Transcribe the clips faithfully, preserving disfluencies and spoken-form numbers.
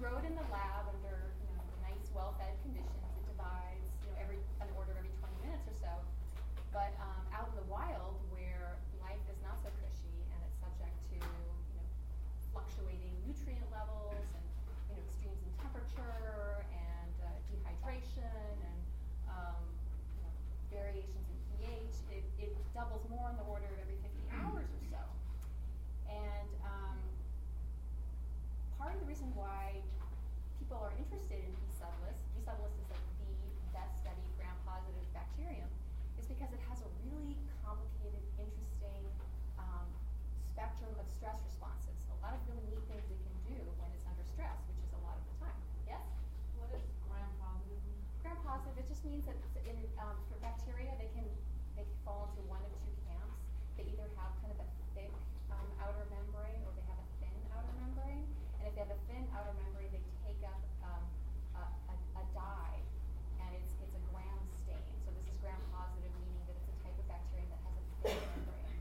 grow it in the lab under you know nice, well-fed conditions. It divides you know every an order every twenty minutes or so. But um, out in the wild, where life is not so cushy and it's subject to you know fluctuating nutrient levels and you know extremes in temperature and uh, dehydration and um, you know, variations in pH, it, it doubles more in the order of every fifty hours or so. And um, part of the reason why people are interested in B. subtilis, B. subtilis is like the best studied gram-positive bacterium, is because it has a really complicated, interesting um, spectrum of stress responses. A lot of really neat things it can do when it's under stress, which is a lot of the time. Yes? What does gram-positive mean? Gram-positive, it just means that in, um, for bacteria, they can they can fall into one of two camps. They either have kind of a thick um, outer membrane or they have a thin outer membrane. And if they have a thin outer membrane, they take up um, a, a, a dye, and it's it's a gram stain. So this is gram-positive, meaning that it's a type of bacterium that has a thin membrane.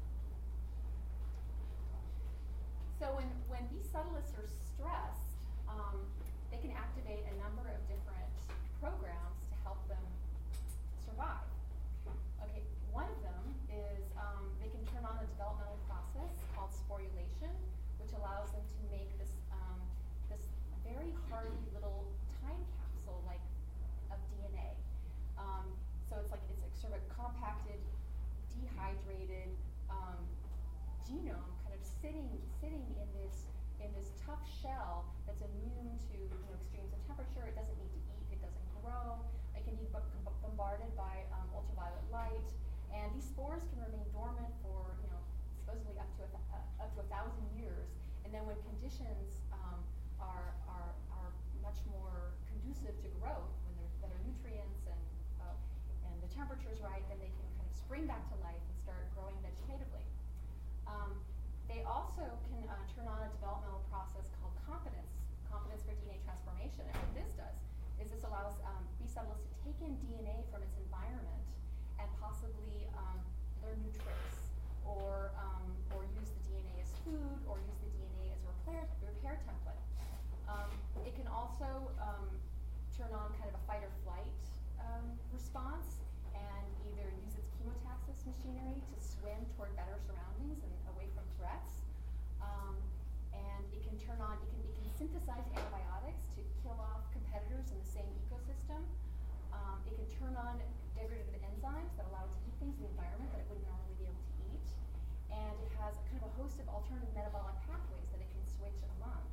So when, when B. subtilis are stressed, um, they can activate a number of different programs to help them survive. Okay, one of them is um, they can turn on a developmental process called sporulation, which allows them to make this um, this very hardy little time capsule like of D N A. Um, so it's like it's like sort of a compacted, dehydrated um, genome, kind of sitting sitting in this in this tough shell that's immune to you know extremes of temperature. It doesn't need to eat. It doesn't grow. It can be b- bombarded by um, ultraviolet light, and these spores can remain dormant for you know supposedly up to a th- uh, up to a thousand years. And then when conditions um, are, are are much more conducive to growth, when there's better nutrients and uh, and the temperature's right, then they can kind of spring back to life and start growing vegetatively. Um, they also can uh, turn on a developmental process called competence, competence for D N A transformation. And what this does is this allows um, B. subtilis to take in D N A from its environment and possibly um, learn new tricks, or um, or use the D N A as food, or use the D N A as a repair, repair template. Um, it can also um, turn on kind of a fight or flight um, response and either use its chemotaxis machinery to swim toward better surroundings and away from threats. Um, and it can turn on, it can, it can synthesize antibiotics to kill off competitors in the same ecosystem. Um, it can turn on degradative enzymes that allow it to eat things in the environment that it wouldn't normally be able to eat. And it has kind of a host of alternative metabolic pathways that it can switch among.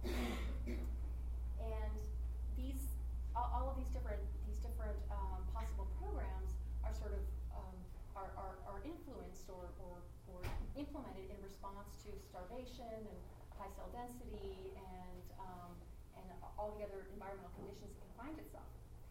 And these, all, all of these different, these different um, possible programs are sort of um, are, are, are influenced or, or, or implemented in response to starvation and high cell density and um, and all the other environmental conditions it can find itself.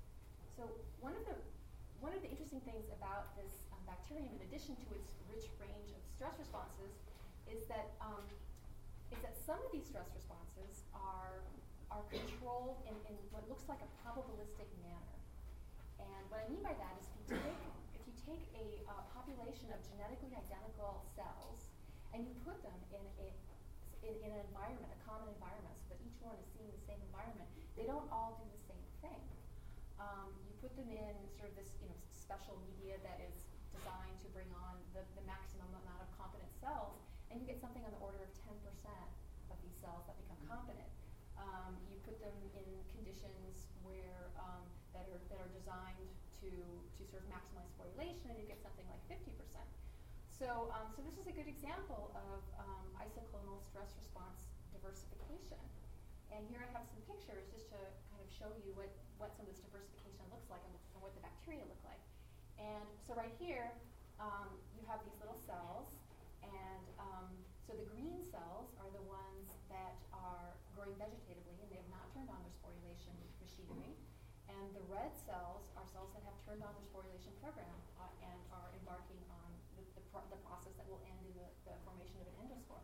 So one of the one of the interesting things about this um, bacterium, in addition to its rich range of stress responses, is that um, is that some of these stress responses are are controlled in, in what looks like a probabilistic manner. And what I mean by that is if you take if you take a uh, population of genetically identical cells and you put them in a in, in an environment, a common environment, so that each one is seeing the same environment, they don't all do the same thing. Um, you put them in sort of this, you know, special media that is designed to bring on the, the maximum amount of competent cells, and you get something on the order of ten percent of these cells that become competent. Um, you put them in conditions where um, that are that are designed to to sort of maximize sporulation, and you get something like fifty percent. So, um, so this is a good example of um, isoclonal stress response diversification. And here I have some pictures just to kind of show you what, what some of this diversification looks like and, and what the bacteria look like. And so right here, um, you have these little cells, and um, so the green cells are the ones that are growing vegetatively, and they have not turned on their sporulation machinery. And the red cells are cells that have turned on their sporulation program uh, and are embarking on the, the, pro- the process that will end in the, the formation of an endospore.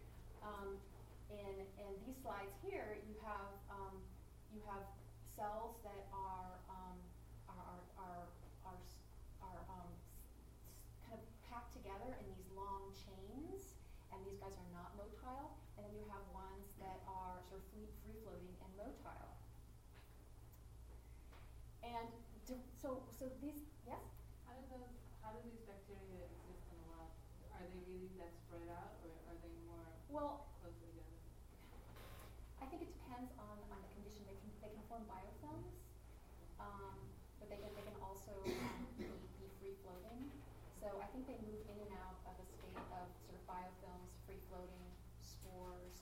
Um, in, in these slides here, you have um, you have cells that are um, are are are, are um, kind of packed together in these long chains, and these guys are not motile. And then you have ones that are sort of free, free floating and motile. And do, so, so these, yes? How do those, how do these bacteria exist in the lab? Are they really that spread out, or are they more Well, closely together? I think it depends on, on the condition. They can, they can form biofilms, um, but they can, they can also um, be, be free floating. So I think they move in and out of a state of sort of biofilms, free floating, spores.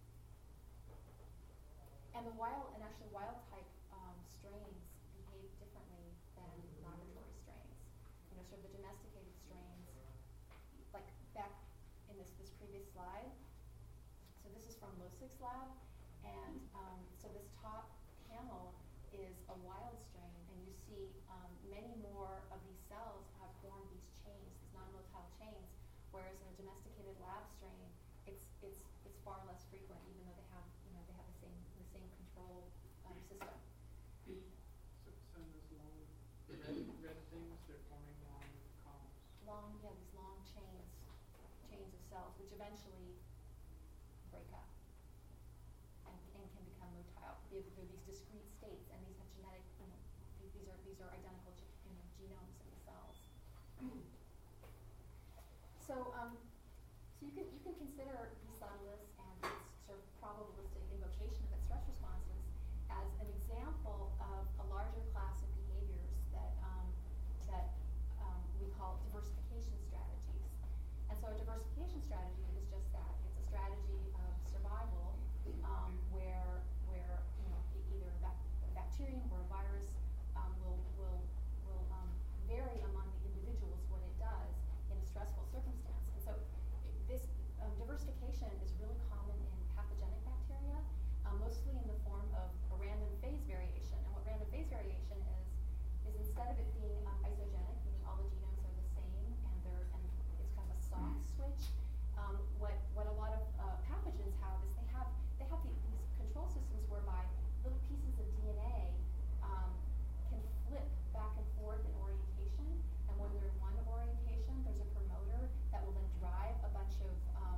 And the wild, and actually wild type um, strains behave differently than laboratory strains. You know, sort of the domesticated strains, like back in this, this previous slide. So this is from Losig's lab, and um, so this top panel is a wild strain, and you see um, many more of these cells have formed these chains, these non-motile chains, whereas in a domesticated lab strain, it's it's it's far less frequent, even though they have you know they have the same the same control um, system. So, so those long red, red things, they're forming long columns. Long, yeah, these long chains, chains of cells, which eventually break up and, and can become motile. They're, they're these discrete states, and these have genetic, you know, these, these are these are identical ge- you know, genomes in the cells. So, um, so you can you can consider B. subtilis and its sort of probabilistic invocation of its stress responses as an example of a larger class of behaviors that um, that um, we call diversification strategies. And so a diversification strategy is just that. It's a strategy of survival um, where where you know e- either a, bac- a bacterium or a virus um, will will will um, vary among the individuals what it does in a stressful circumstance. And so i- this um, diversification is really common in pathogenic bacteria, um, mostly in the form of a random phase variation. And what random phase variation is is instead of it being um, isogenic, meaning all the genomes are the same and they're and it's kind of a soft switch. Um, what what a lot of uh, pathogens have is they have they have the, these control systems whereby little pieces of D N A um, can flip back and forth in orientation, and when they're in one orientation, there's a promoter that will then drive a bunch of um,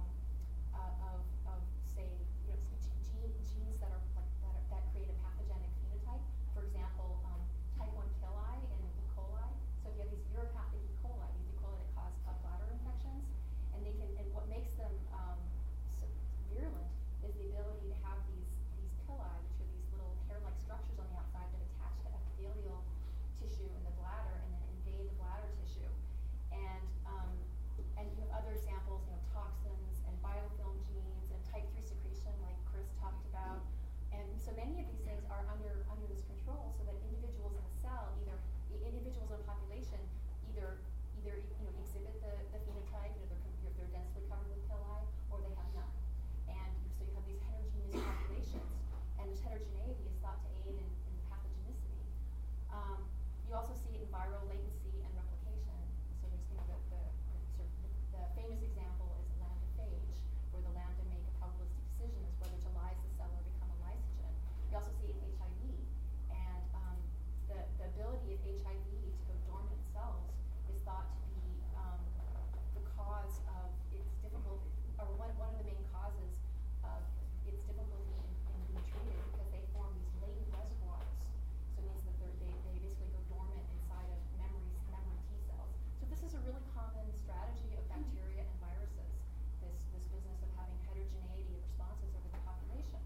uh, of, of say you know g- gene, genes that are like that, are, that create a pathogenic phenotype. For example, um, type one killi in E. coli. So if you have these uropathic E. coli, these E. coli that cause uh, bladder infections, and they can and what makes them um, so virulent is the ability to have these these pili, which are these little hair-like structures on the outside that attach to epithelial tissue in the bladder and then invade the bladder tissue. And um, and you have other examples, you know, toxins and biofilm genes and type three secretion, like Chris talked about. And so many of these things are under under this control, so that individuals in a cell, either i- individuals in a population, either either you know exhibit the, the phenotype, you know, they're, com- they're densely covered with pili, or they have none. And so you have these heterogeneous populations, and this heterogeneity is thought to aid in, in pathogenicity. Um, you also see it in viral latency and replication. So there's you know the, the, the sort of the, the famous example is lambda-phage, where the lambda make a probabilistic decision as whether to lyse the cell or become a lysogen. You also see it in H I V, and um, the the ability of H I V to go dormant in cells is thought to be um, the cause of its difficulty, or one one of the main causes of its difficulty in, in being treated, because they form these latent reservoirs. So it means that they're, they they basically go dormant inside of memories, memory T cells. So this is a really common strategy of bacteria and viruses. This this business of having heterogeneity of responses over the population.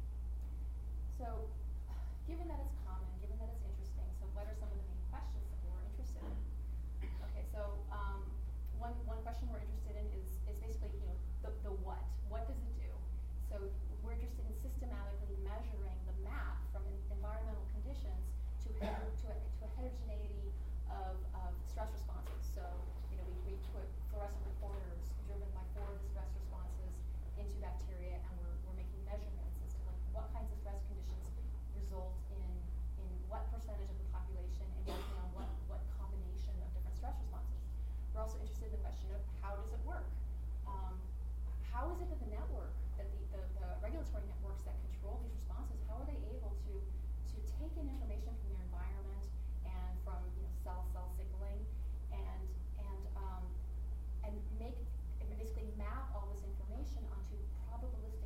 So, given that it's common, given that it's interesting, so what are some of the main questions that we're interested in? Okay, so um, one one question we're interested in is is basically you know the the what. What does it do? So we're interested in systematically measuring the map from en- environmental conditions to heter- to a, to a heterogeneity of, of stress responses. So you know we we put fluorescent reporters driven by four of the stress responses into bacteria, and we're we're making measurements as to like what kinds of stress conditions result in in what percentage of the population, and working on what what combination of different stress responses. We're also interested in the question of how does it work? Um, how is it that the network, that the, the, the regulatory networks that control these responses, how are they able to to take in information from their environment and from you know, cell cell signaling and and um, and make and basically map all this information onto probabilistic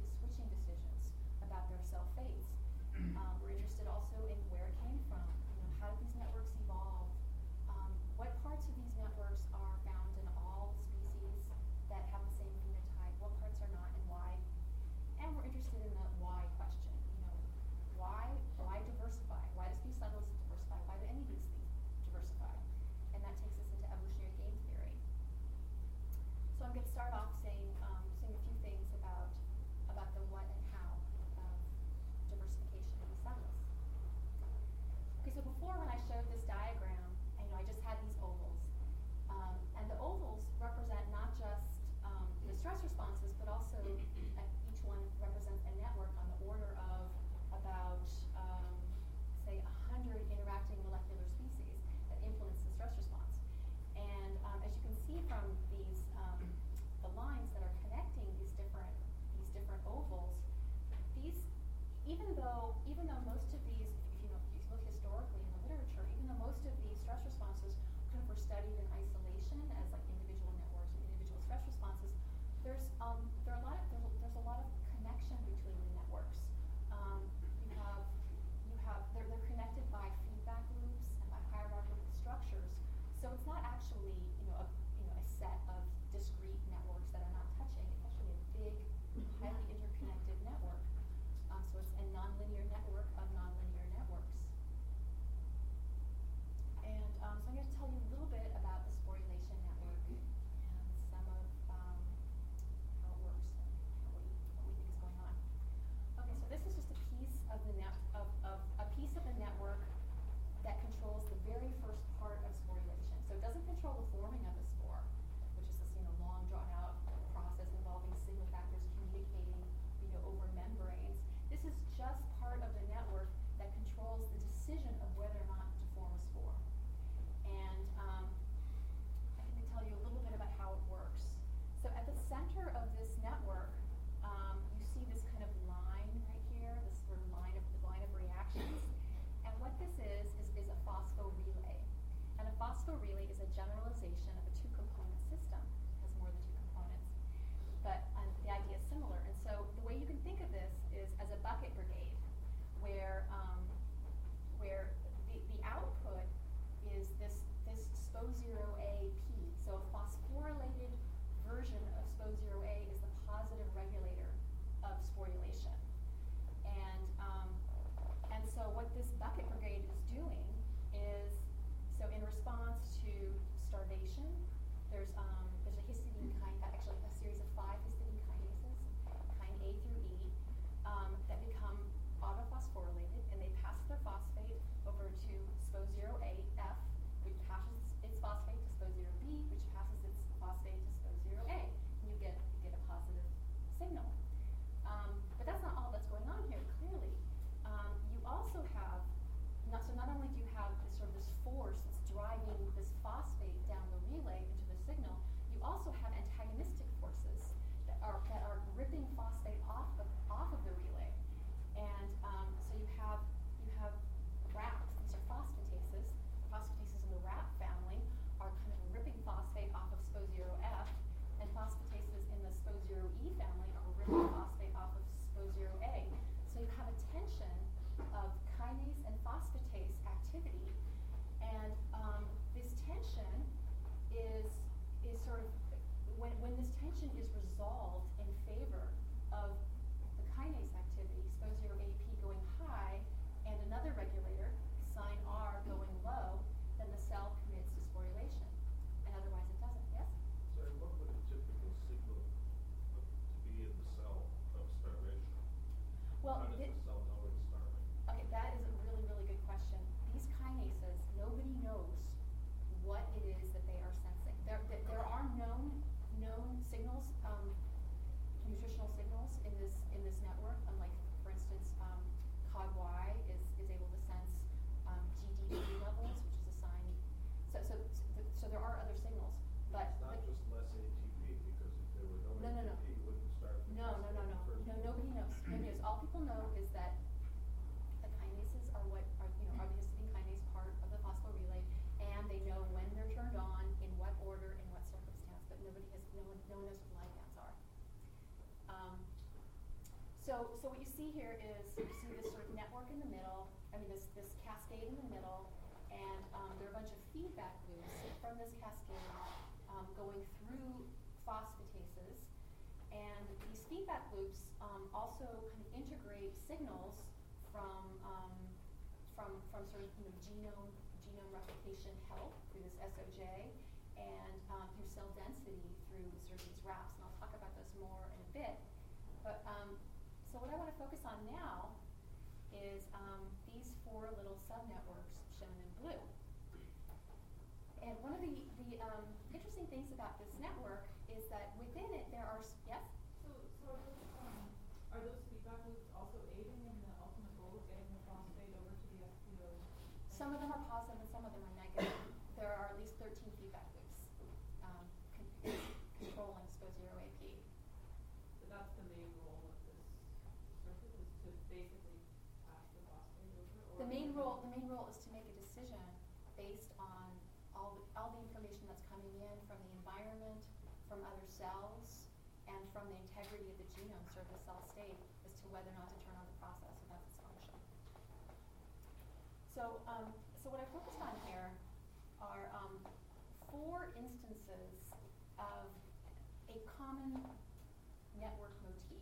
studied in isolation as like individual networks and individual stress responses, there's um, there are a lot of, there's, a, there's a lot of connection between the networks. Um, you have you have they're they're connected by feedback loops and by hierarchical structures. So it's not actually you know a you know a set of discrete networks that are not touching. It's actually a big, highly interconnected network. Um, so it's a nonlinear network of nonlinear networks. And um, so I'm going to tell you a little bit about the sporulation network and some of um, how it works and how we, what we think is going on. Okay, so this is just a piece of the net of, of a piece of the network that controls the very first part of sporulation. So it doesn't control the forming of the spore, which is this you know long drawn out process involving signal factors communicating you know over membranes. This is just part of the network that controls the decision of whether or not to form a spore. And um, I can tell you a little bit about how it works. So at the center of this network, um, you see this kind of line right here, this sort of line of the line of reactions. And what this is is, is a phospho-relay. And a phospho-relay is a generalization of a two-component system. It has more than two components. But um, the idea is similar. And so the way you can think of this is as a bucket brigade, where um, where the, the output is this this S P O zero A P. So a phosphorylated version of S P O zero A is the positive regulator of sporulation. And um, and so what this bucket brigade is doing is, so in response to starvation, there's um, there's a histidine kind, actually a series of five histidine kinases, kine A through E, um, that become autophosphorylated, and they pass their phosphate over to S P O zero A F, which passes its phosphate to S P O zero B, which passes its phosphate to S P O zero A, and you get you get a positive signal. Um, but that's not all that's going on here, clearly. Um, you also have, not, so not only do you have this sort of this force that's driving this phosphate down the relay into the signal, you also have antagonistic forces that are that are ripping phosphate off of off of the relay. And um, so you have you have RAPs, these are phosphatases. Phosphatases in the RAP family are kind of ripping phosphate off of S P O zero F, and phosphatases in the S P O zero E family are ripping phosphate off of S P O zero A. So you have a tension of kinase and phosphatase activity, and um, this tension is is sort of when when this tension is resolved in favor of the kinase activity, S P O zero A P going high, and another regulator, sign R, going low, then the cell commits to sporulation, and otherwise it doesn't. Yes? Sorry, what would a typical signal of, to be in the cell of starvation? Well, How does thi- the cell know it's starving? Okay, that is a really, really good question. These kinases, nobody knows what it is that they are sensing. There, there, there are known known signals, um, nutritional signals in this in this network. Unlike, for instance, um, C O D Y is is able to sense um, G D P levels, which is a sign. So so so, so there are other signals, but It's not but just less A T P, because if there were no, No, no, no. A T P, you wouldn't start the no, no, no, no, first no. Nobody knows. Nobody knows. All people know is that the kinases are what are you know are the histidine kinase part of the phospholipid, and they know when they're turned on, in what order, in what circumstance. But nobody has no one no one knows what ligands are. Um, so so what you see here is you see this sort of network in the middle. I mean this this cascade in the middle, and um, there are a bunch of feedback loops from this cascade um, going through phosphatases. And these feedback loops um, also kind of integrate signals from um, from from sort of you know, genome genome replication health through this S O J, and um, through cell density through sort of these RAPs. And I'll talk about those more in a bit. But um, so what I want to focus on now is um, these four little subnetworks shown in blue. And one of the the um, interesting things about this network is that within it there are, yes? So, so are those, um, are those feedback loops also aiding in the ultimate goal of getting the phosphate over to the S P O? Some of them are positive and some of them are negative. There are at least thirteen feedback loops um, con controlling S P O zero A P. So that's the main role of this circuit, is to basically pass the phosphate over? Or The main role, the main role is to make a decision based on all the, all the information information that's coming in from the environment, from other cells, and from the integrity of the genome, sort of the cell state, as to whether or not to turn on the process, and that's its function. So, um, so what I focused on here are um, four instances of a common network motif.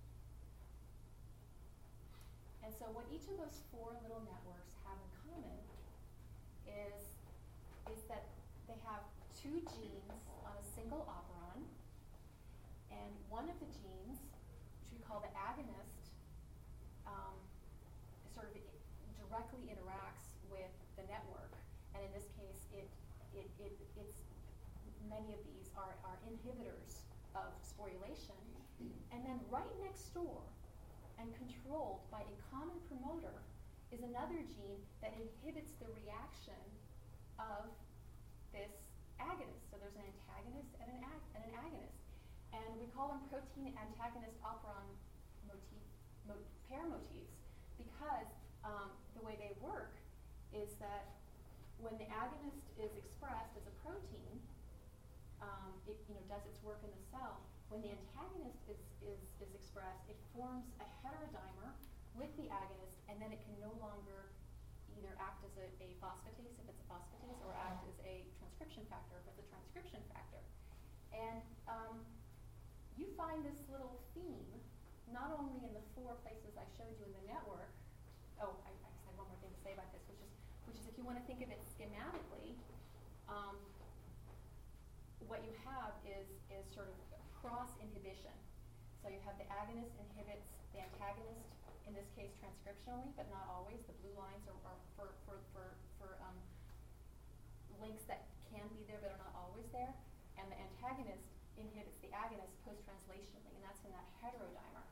And so what each of those four little networks have in common is, is that they have two genes on a single operon, and one of the genes, which we call the agonist, um, sort of directly interacts with the network. And in this case, it, it, it, it's, many of these are, are inhibitors of sporulation. And then right next door, and controlled by a common promoter, is another gene that inhibits the reaction of this agonist. So there's an antagonist and an, ag- and an agonist. And we call them protein antagonist operon motif, mo- pair motifs, because um, the way they work is that when the agonist is expressed as a protein, um, it you know, does its work in the cell. When the antagonist is, is, is expressed, it forms a heterodimer with the agonist, and then it can no longer either act as a, a phosphatase, if it's a phosphatase, or act as a transcription factor, if it's a transcription factor. And um, you find this little theme not only in the four places I showed you in the network. Oh, I, I just had one more thing to say about this, which is, which is if you want to think of it schematically, um, what you have is, is sort of cross inhibition. So you have the agonist inhibits the antagonist, in this case transcriptionally, but not always. The blue lines are, are for, for, for, for um, links that can be there but are not always there. And the antagonist inhibits the agonist post-translationally, and that's in that heterodimer.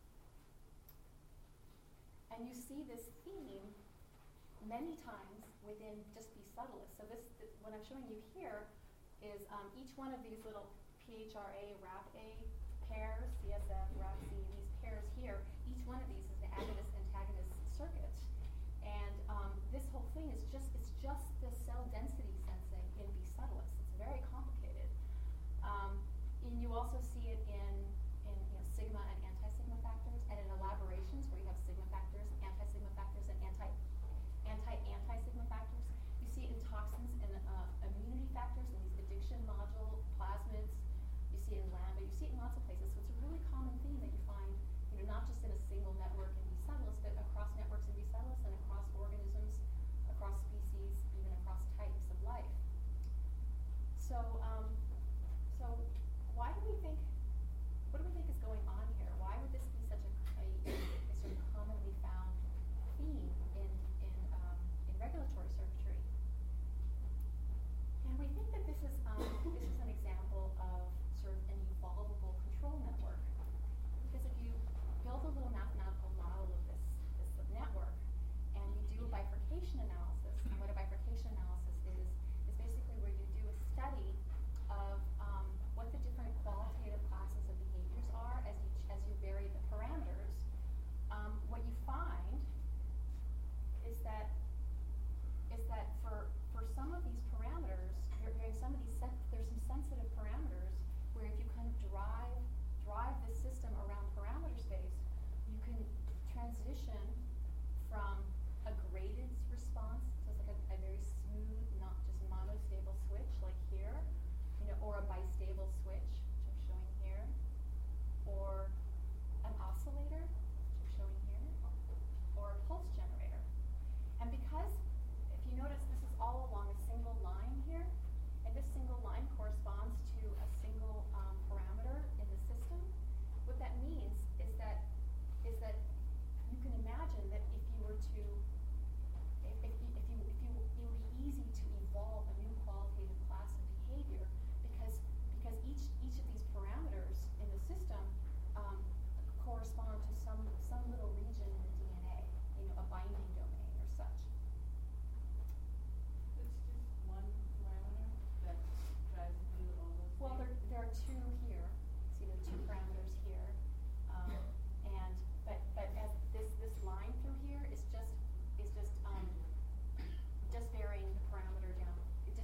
And you see this theme many times within just these subtlists. So this, th- what I'm showing you here is um, each one of these little P H R A, R A P A pairs, C S F, R A P C, these pairs here, each one of these is an agonist-antagonist circuit. And um, this whole thing is just, it's just the cell density sensing in B subtlists. It's very complicated. Um, and you also see it in, in you know, sigma and anti-sigma factors, and in elaborations where you have sigma factors, anti-sigma factors, and anti, anti-anti-sigma factors. You see it in toxins and uh, immunity factors, and these addiction module plasmids. You see it in lambda. You see it in lots of places. So it's a really common theme that you find, you know, not just in a single network in B subtlists, but across networks in B subtlists and across organisms, across species, even across types of life. So, um, so why do we think? What do we think is going on here? Why would this be such a, a, a sort of commonly found theme in in um, in regulatory circuitry? And we think that this is um, this is an example of sort of an evolvable control network. Because if you build a little mathematical model of this this network, and you do a bifurcation analysis, and what a bifurcation analysis is is basically where you do a study of um, what the different qualitative classes of behaviors are as you as you vary the parameters. Um, what you find is that is that for for some of these parameters, you're hearing some of these sen- there's some sensitive parameters where if you kind of drive drive this system around parameter space, you can transition from a graded response, so it's like a, a very smooth, not just monostable switch like here, you know, or a bistable switch, which I'm showing here, or an oscillator, which I'm showing here, or a pulse generator. And because, if you notice, this is all along a single line here, and this single line corresponds to a single um, parameter in the system, what that means is that is that you can imagine that if you were to if, if, you, if you if you it would be easy to evolve a new qualitative class of behavior because because each each of these parameters in the system um, correspond to some some little region in the D N A, you know, a binding domain or such. It's just one parameter that drives through all those Well, there things? there are two here. See, there are two parameters here, um, and but but as this this line through here is just is just um, just varying the parameter down. It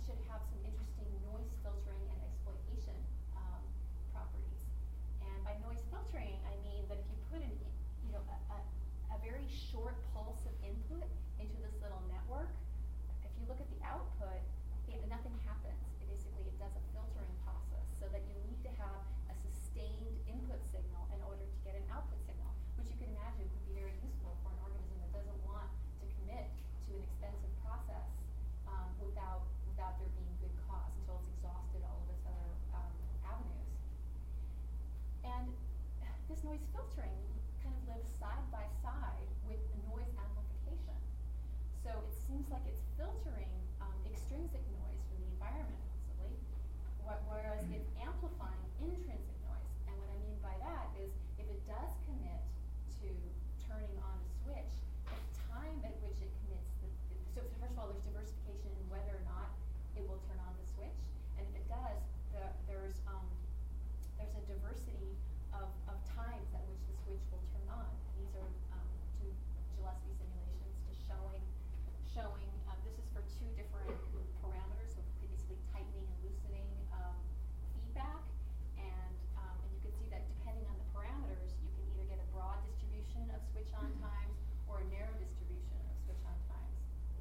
should have some interesting noise filtering and exploitation um, properties. And by noise filtering, I mean that if you put an, you know, a, a, a very short pulse of input into this little network, if you look at the output, it, nothing happens. It basically, it does a filtering process, so that you need to have a sustained input signal in order to get an output signal, which you can imagine could be very useful for an organism that doesn't want to commit to an expensive process um, without without there being good cause until it's exhausted all of its other um, avenues. And this noise filtering kind of lives side by side with noise amplification. So it seems like it's filtering um, extrinsic noise from the environment, possibly, wh- whereas it's amplifying intrinsic noise. And what I mean by that is, if it does commit to turning on a switch, the time at which it commits, the, the, so first of all, there's diversification in whether or not it will turn on the switch, and if it does, the, there's um, there's a diversity of, of times at which the switch will turn on. And these are um, two Gillespie simulations just showing showing um, this is for two different parameters, so basically tightening and loosening um, feedback, and um, and you can see that depending on the parameters, you can either get a broad distribution of switch on times or a narrow distribution of switch on times.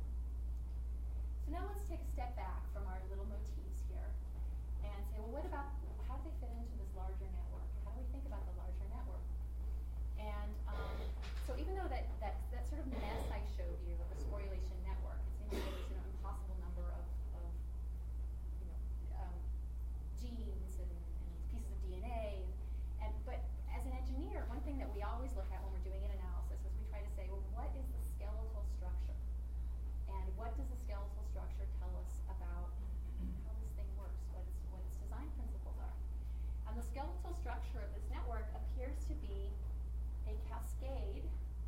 So now let's take a step back from our little motifs here and say, well, what about, how do they fit into this larger network? How do we think about the larger network? And um, so even though that, that that sort of mess I showed you of a sporulation network, it seems like there's an impossible number of, of you know, um, genes and, and pieces of D N A. And, and but as an engineer, one thing that we always look at when we're doing an analysis is we try to say, well, what is the skeletal structure? And what does the skeletal structure tell us about how this thing works, what its, what its design principles are? And the skeletal structure of this network appears to be a cascade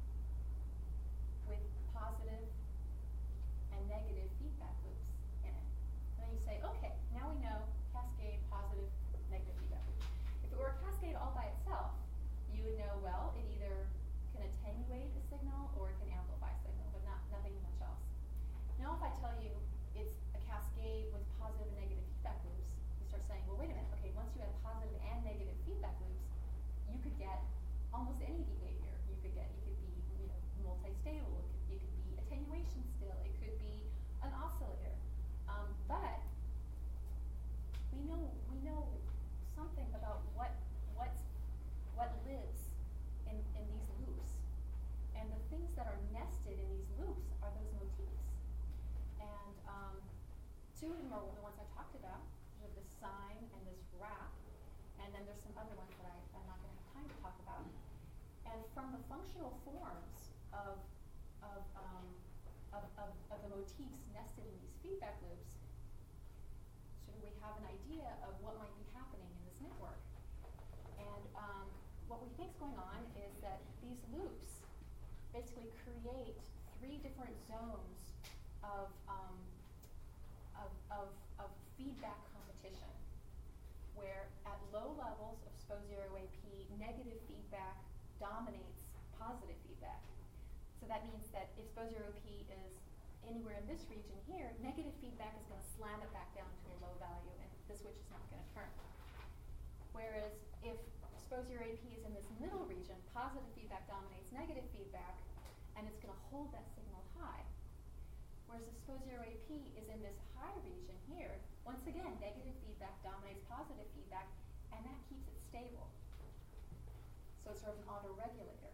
with positive and negative feedback loops in it. And then you say, okay, now we know cascade, positive, negative feedback loop. If it were a cascade all by itself, you would know, well, it either can attenuate a signal or it can amplify a signal, but not nothing much else. Now if I tell you it's a cascade with positive and negative feedback loops, you start saying, well, wait a minute, okay, once you have positive and negative feedback loops, you could get almost any behavior. You could get, it could be, you know, multi-stable, it could, it could be attenuation still, it could be an oscillator. Um, but we know we know something about what what's what lives in, in these loops. And the things that are nested in these loops are those motifs. And um, two of them are the ones I talked about. There's this sine and this wrap. And then there's some other ones that I, I'm not going to have time to talk about. And from the functional forms of, of, um, of, of, of the motifs nested in these feedback loops, sort of we have an idea of what might be happening in this network. And um, what we think is going on is that these loops basically create three different zones of, um, of, of, of feedback competition, where at low levels of S P O zero A P, negative feedback dominates positive feedback. So that means that if S P O zero A P is anywhere in this region here, negative feedback is going to slam it back down to a low value, and the switch is not going to turn. Whereas if S P O zero A P is in this middle region, positive feedback dominates negative feedback, and it's going to hold that signal high. Whereas if S P O zero A P is in this high region here, once again, negative feedback dominates positive feedback, and that keeps it stable. So it's sort of an autoregulator.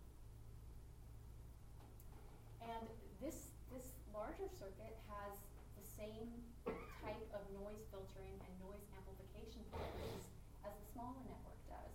And this, this larger circuit has the same type of noise filtering and noise amplification properties as the smaller network does.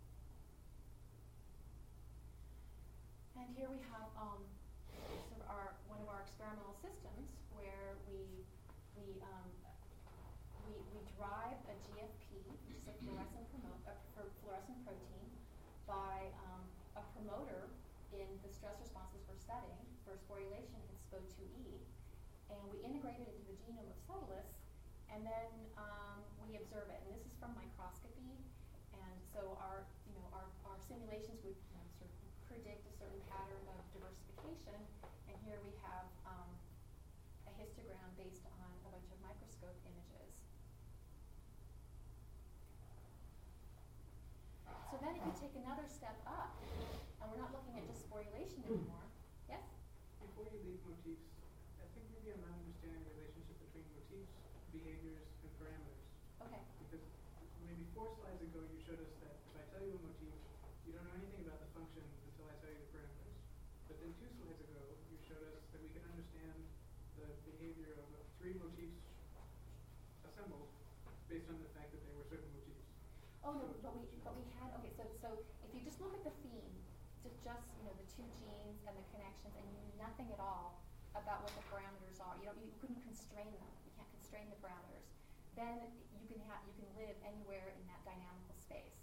And here we have um, sort of our, one of our experimental systems where we we um, we, we drive a G F P, which is a fluorescent, promo- uh, fluorescent protein, by um, a promoter in the stress responses we're studying for sporulation in S P O two E, and we integrate it into the genome of Subtilis, and then um, we observe it. And this is from microscopy, and so our you know our, our simulations would you know, sort of predict a certain pattern of diversification, and here we have um, a histogram based on a bunch of microscopes So then if you take another step up, and we're not looking at just sporulation anymore, yes? Before you leave motifs, I think maybe I'm not understanding the relationship between motifs, behaviors, and parameters. Okay. Because maybe four slides ago you showed us that if I tell you a motif, you don't know anything about the function until I tell you the parameters. But then two slides ago you showed us that we can understand the behavior of uh, three motifs assembled based on the fact that they were certain motifs. Oh no, but we but we had okay. So so if you just look at the theme, to just you know the two genes and the connections, and you knew nothing at all about what the parameters are. You don't you couldn't constrain them. You can't constrain the parameters. Then you can have you can live anywhere in that dynamical space.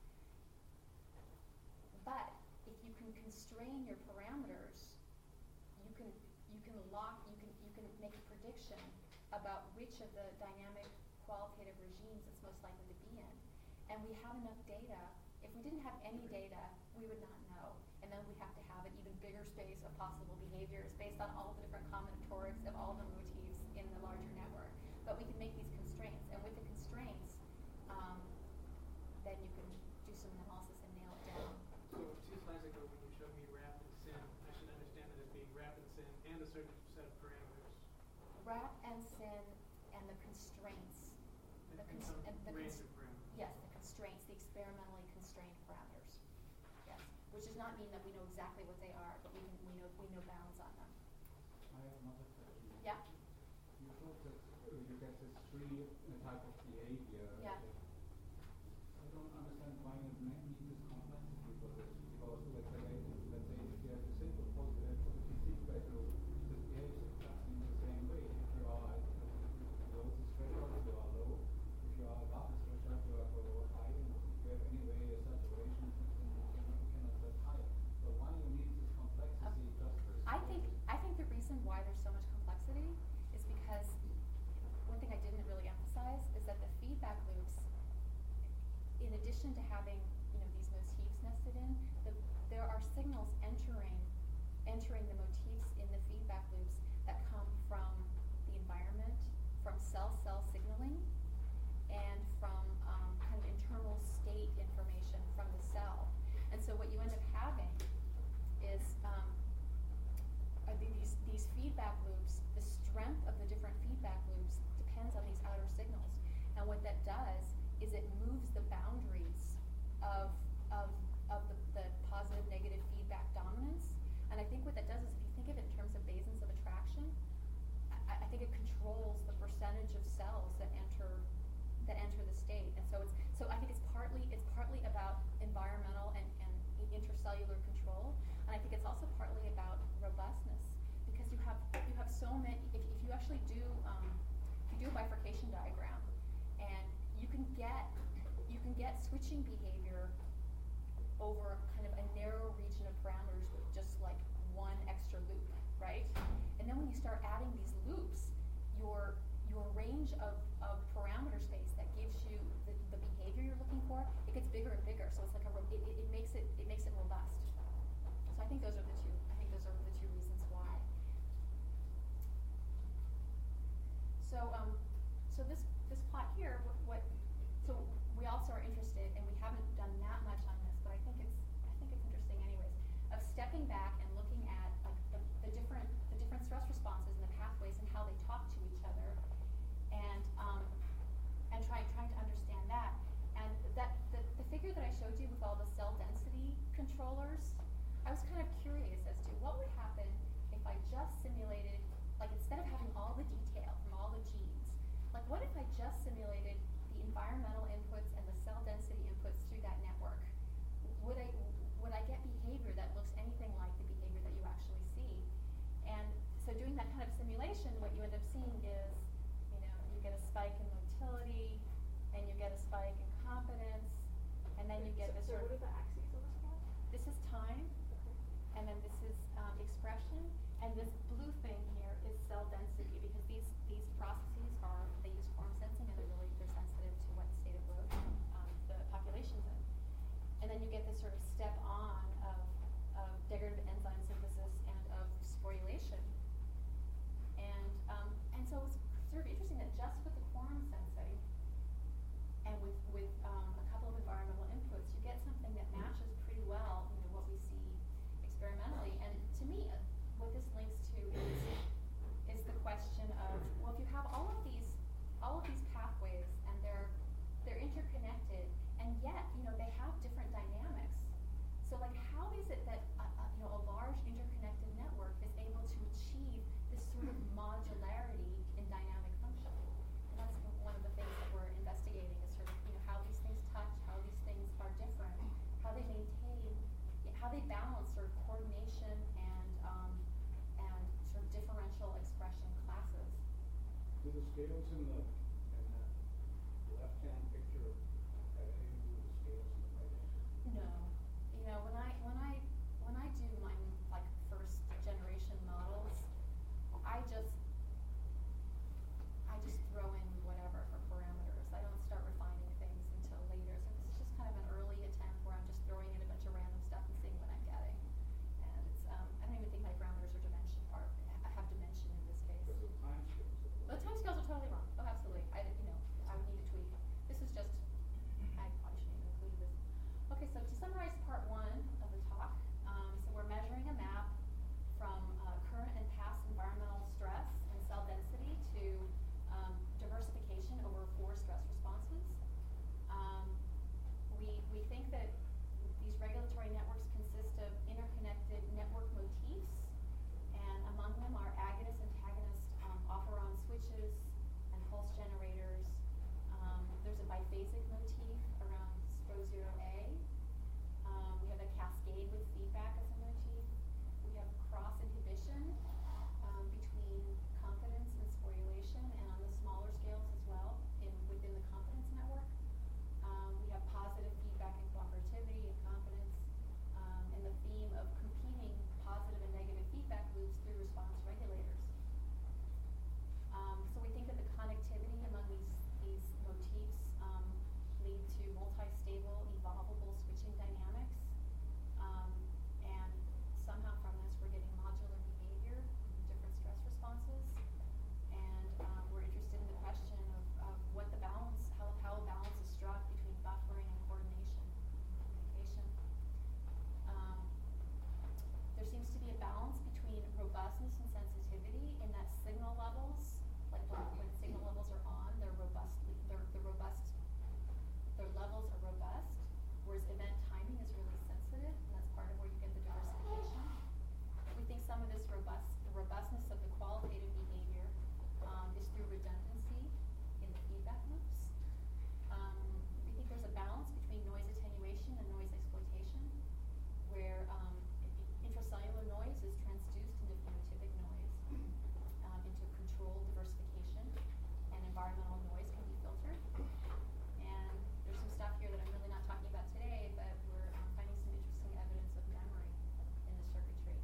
But if you can constrain your parameters, you can you can lock you can you can make a prediction about which of the dynamic qualitative regimes it's most likely to be in. And we have enough data. If we didn't have any data, we would not know. And then we have to have an even bigger space of possible behaviors based on all the different combinatorics of all the motifs in the larger network. But we can make these constraints. And with the constraints, um, then you can do some analysis and nail it down. So two slides ago when you showed me wrap and sin, I should understand it as being wrap and sin and a certain set of parameters. Wrap and sin and the constraints. And, The and cons- some and the range cons- of parameters. Yes, the constraints, the experimentally constrained parameters. Yes, which does not mean that we know exactly what they are, but we can we know we know bounds on them. I have another question. Yeah. You thought that uh, you get this three uh, type of behavior. Yeah. I don't understand why you ne- need this complexity for this, because let's say, let's say if you have a simple positive, positive feedback loop, this behaves exactly in the same way. If you are below this threshold, you are low. If you are above this threshold, you are below high. And if you have anyway a saturation, then you cannot, you cannot get higher. So why you need this complexity just for I think I think the reason why there's so much complexity is because one thing I didn't really emphasize is that the feedback loops, in addition to having you know these motifs nested in, the, there are signals entering entering the motifs in the feedback loops that come from the environment, from cell-cell signaling, and from um, kind of internal state information from the cell. And so what you end up having is um, are these these feedback loops. The strength of the different feedback loops depends on these outer signals, and what that does is it moves the boundaries of of of the, the positive negative feedback dominance. And I think what that does is, if you think of it in terms of basins of attraction, I, I think it controls the percentage of cells that enter that enter the state. And so it's so I think it's partly it's partly about environmental and, and intercellular control, and I think it's also partly about robustness, because you have you have so many. If, if you actually do um, if you do a bifurcation diagram, and you can get you can get switching behavior over kind of a narrow region of parameters with just like one extra loop, right? And then when you start adding these loops, your your range of, of parameter space that gives you the, the behavior you're looking for, it gets bigger and bigger. So it's like a ro- it, it, it makes it it makes it robust. So I think those are the two. I think those are the two reasons why. So um, so this this plot here, what, what so we also are interested, and we haven't done that much on this, but I think it's I think it's interesting anyways, of stepping back and looking at like the, the different the different stress responses and the pathways and how they talk to each other, and um, and trying trying to understand that. And that the, the figure that I showed you with all the cell density controllers, I was kind of curious as to what would happen if I just simulated, like instead of having all the detail from all the genes, like what if I just simulated the environmental inputs and the cell density inputs through that network? Would I would I get behavior that looks anything like the behavior that you actually see? And so doing that kind of simulation, what you end up seeing is, you know, you get a spike in motility, and you get a spike in competence, and then you get So- this so sort what of. are the axes on this plot? This is time, Okay. and then this is um, expression, and this blue thing here is cell density, because these these processes are they use form sensing, and they're really they're sensitive to what state of growth um, the population's in. And then you get this sort of step on of, of degradative enzyme synthesis and of sporulation. And um, and so it's sort of interesting that just with the quorum sensing and with with um, a couple of environmental inputs, you get something what's in the, in that left-hand picture have anything to do with the scales in the right-hand? No, you know, when I, when I, when I do my, like, first generation models, I just, I just throw in whatever for parameters. I don't start refining things until later. So this is just kind of an early attempt where I'm just throwing in a bunch of random stuff and seeing what I'm getting. And it's, um, I don't even think my parameters are dimension part, have dimension in this case. Because of time scales. The time scales are totally wrong. Oh, absolutely. I, you know, I would need to tweak. This is just, I probably shouldn't even include this. Okay, so to summarize part one of the talk, um, so we're measuring a map from uh, current and past environmental stress and cell density to um, diversification over four stress responses. Um, we, we think that these regulatory networks consist of interconnected network motifs, and among them are agonist, antagonist, um, off-or-on switches, and pulse generators. Um, there's a biphasic motif around S P R O zero A. Um, we have a cascade with feedback as a motif. We have cross inhibition um, between confidence and sporulation, and on the smaller scales as well, in within the confidence network. Um, we have positive feedback and cooperativity and confidence, um, and the theme of competing positive and negative feedback loops through response regulators. Um, so we think that the connectivity among these these motifs um, lead to multi-stable, evolvable switching dynamics, um, and somehow from this we're getting modular behavior in different stress responses. And um, we're interested in the question of, of what the balance, how, how a balance is struck between buffering and coordination and communication. Um, there seems to be a balance between robustness and sensitivity in that signal levels, like when, when signal levels are on, they're robustly, they're, they're robust, their levels are robust, whereas event timing is really sensitive, and that's part of where you get the diversification. We think some of this robust, the robustness of the qualitative behavior um, is through redundancy in the feedback loops. Um, we think there's a balance between noise attenuation and noise exploitation, where um, intracellular noise is transduced into phenotypic noise, um, into controlled diversification, and environmental noise can be filtered. And there's some stuff here that I'm really not talking about today, but we're um, finding some interesting evidence of memory in the circuitry.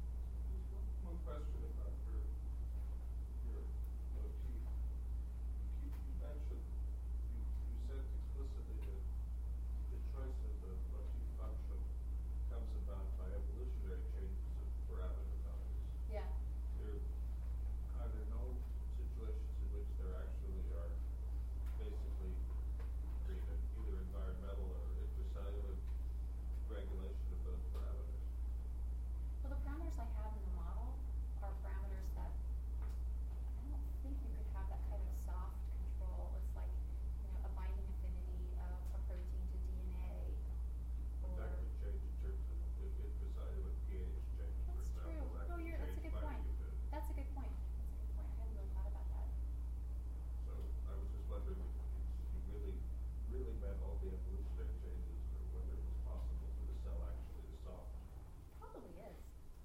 One question about your, your motif. You, you mentioned, you, you said explicitly that the choice of the motif function comes about by evolutionary changes of parameter values. Yeah. There are there no situations in which there actually are basically either, either environmental or intracellular regulation of those parameters? Well, the parameters I have in the model are parameters that I don't think you could have that kind of soft control. It's like, you know, a binding affinity of a protein to D N A. But that could change in terms of if intracellular pH change, for That's true. example, that No, could you're, that's a change good point. binding affinity. That's a good point. That's a good point. I hadn't really thought about that. So I was just wondering if it's, you really, really meant all the evolutionary changes, or whether it was possible for the cell actually to soften. Probably is.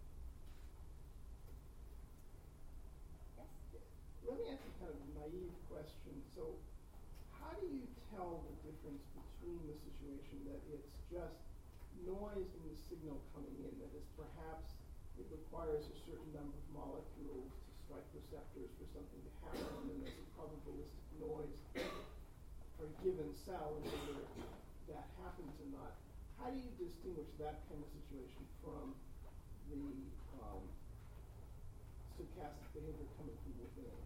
Yes? Let me ask you kind of a naive question. So how do you tell the difference between the situation that it's just noise in the signal coming in, that is perhaps it requires a certain number of molecules to strike receptors for something to happen, and then there's a probabilistic noise for a given cell, and whether that happens or not. How do you distinguish that kind of situation from the um, stochastic behavior coming from within?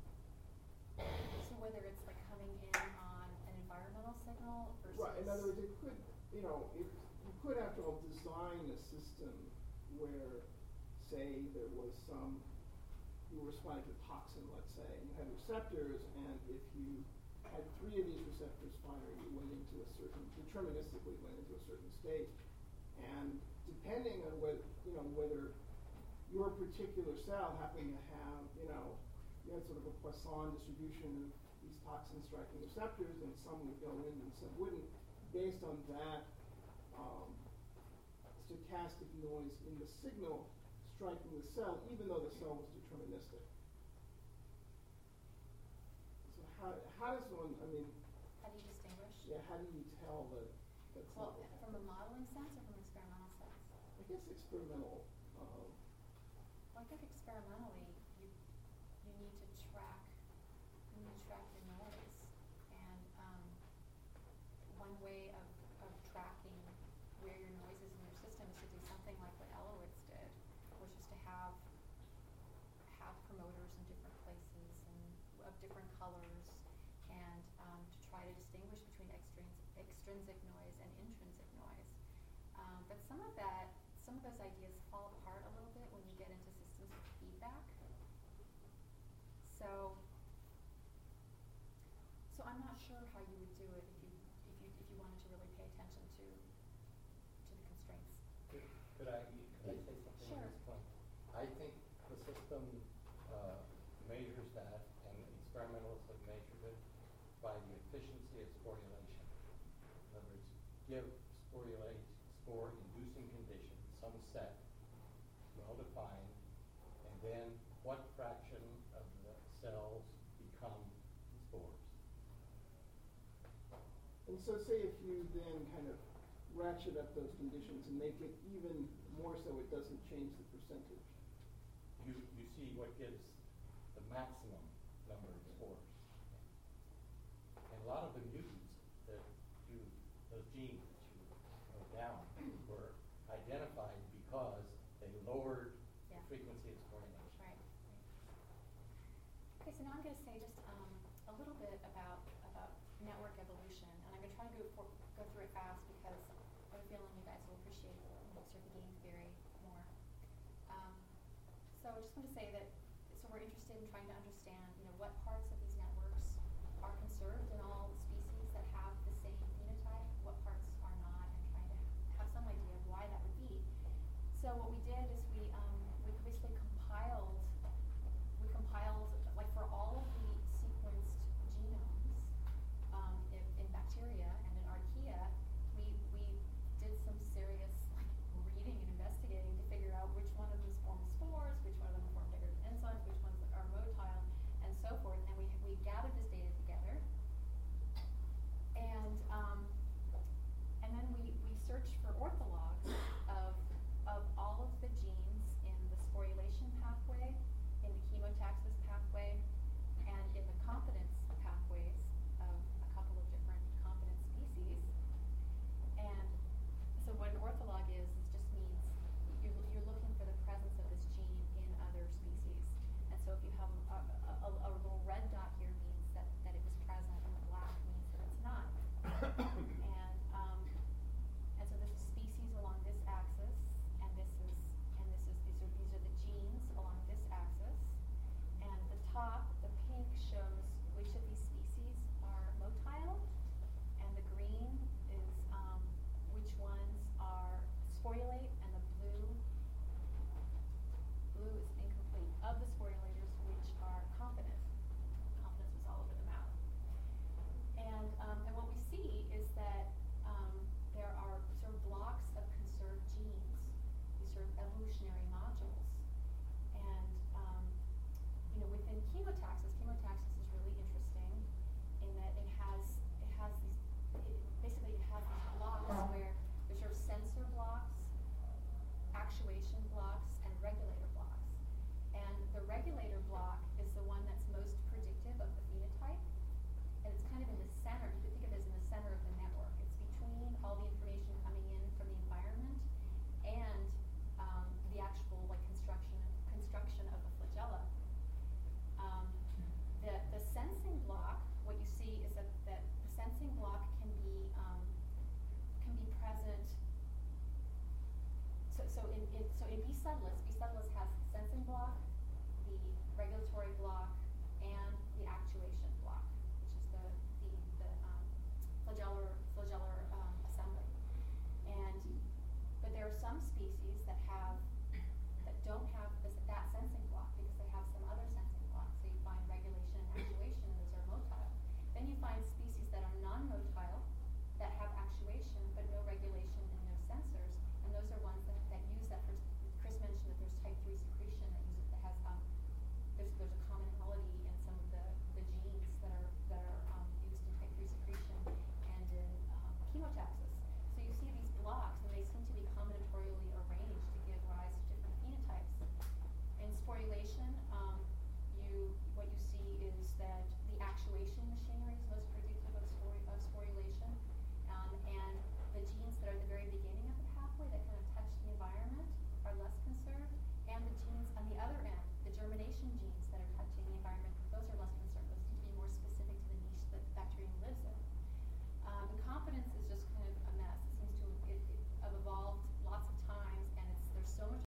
So whether it's like coming in on an environmental signal versus... Right, in other words, it could, you know, if you could, after all, design a system where, say, there was some, you were responding to a toxin, let's say, and you had receptors, and if you had three of these receptors firing, you went into a certain, deterministically went into a certain state. And depending on whether, you know, whether your particular cell happened to have, you know, you had sort of a Poisson distribution of these toxin striking receptors, and some would go in and some wouldn't, based on that um, stochastic noise in the signal striking the cell, even though the cell was deterministic. I mean, How do you distinguish? yeah, how do you tell that that's Well, not what from a happened? modeling sense or from experimental sense? I guess experimental, um, Well, I think experimentally, you, you need to track, you need to track your noise. And, um, one way of, of tracking where your noise is in your system is to do something like what Elowitz did, which is to have, have promoters in different places and of different colors, and, um, to try to distinguish between extrins- extrinsic noise and intrinsic noise. Um, but some of that, some of those ideas fall apart a little bit when you get into systems of feedback. So, so I'm not sure how you would do it if you, if you, if you wanted to really pay attention to, to the constraints. Could, could I, could I say something Sure. on this point? I think the system, uh, measures that, and experimentalists have measured it by the efficiency of sporulation. In other words, give sporulate, spore-inducing conditions, some set, well-defined, and then what fraction of the cells become spores. and so say if you then kind of ratchet up those conditions and make it even more so it doesn't change the percentage. You, you see what gives the maximum number of spores. And a lot of the mutants that you, those genes that you wrote down were identified because they lowered Yeah. the frequency of sporination. Right, right. Okay, so now I'm gonna say just, um, a little bit about, about network evolution, and I'm gonna try to go for, go through it fast because I have a feeling you guys will appreciate, you know, sort of the game theory more. Um, so I just want to say that, so we're interested in trying to understand, you know, what parts of these networks are conserved in all species that have the same phenotype, what parts are not, and trying to have some idea of why that would be. So what we did is we, um, we basically compiled, we compiled, like for all of the sequenced genomes, um, in, in bacteria and in archaea, we, we did some serious, like, reading and investigating to figure out which one of these form spores, which one of them form degraded enzymes, which ones are motile, and so forth. And we, we gathered this data together. And, um, and then we, we searched for orthologs of, of all of the genes in the sporulation pathway, in the chemotaxis pathway, and in the competence pathways of a couple of different competence species. And so what an ortholog is, is just means you're, you're looking for the presence of this gene in other species. And so if you have a, a, a, a little red dot here means that, that it was present, and the black means that it's not. and, um, and so this is species along this axis, and this is, and this is, these are, these are the genes along this axis. And the top, the pink, shows which of these species are motile, and the green is um, which ones are sporulate, and the blue, blue is incomplete, of the sporulators which are competent. Competence was all over the map. And, um, and what we see is that um, there are sort of blocks of conserved genes, these sort of evolutionary modules. And, um, you know, within chemotaxis, chemotaxis is really interesting in that it has, it has these, it, basically it has these blocks where there's sort of sensor blocks, actuation blocks, and regulator blocks. And the regulator block is the one that's most predictive of the phenotype. And it's kind of in the center, you could think of it as in the center of the network. It's between all the information coming in from the environment and um, the actual like construction construction of the flagella. Um, the, the sensing block, what you see is that, that the sensing block can be um, can be present. So, so in, in so in B. subtilis, B. subtilis has the sensing block, the regulatory block,